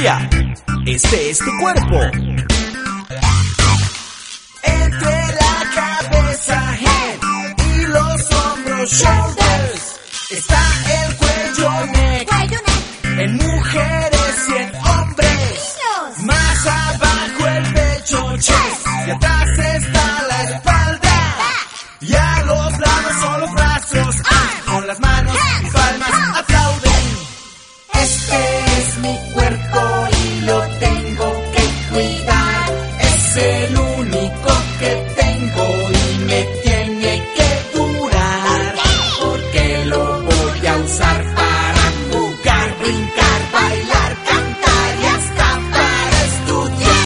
energía. Este es tu cuerpo. Entre la cabeza, head, y los hombros, shoulders, está el cuello, neck, en mujeres y en hombres. Más abajo el pecho, chest, y atrás está la espalda. Y a los lados son los brazos, con las manos y palmas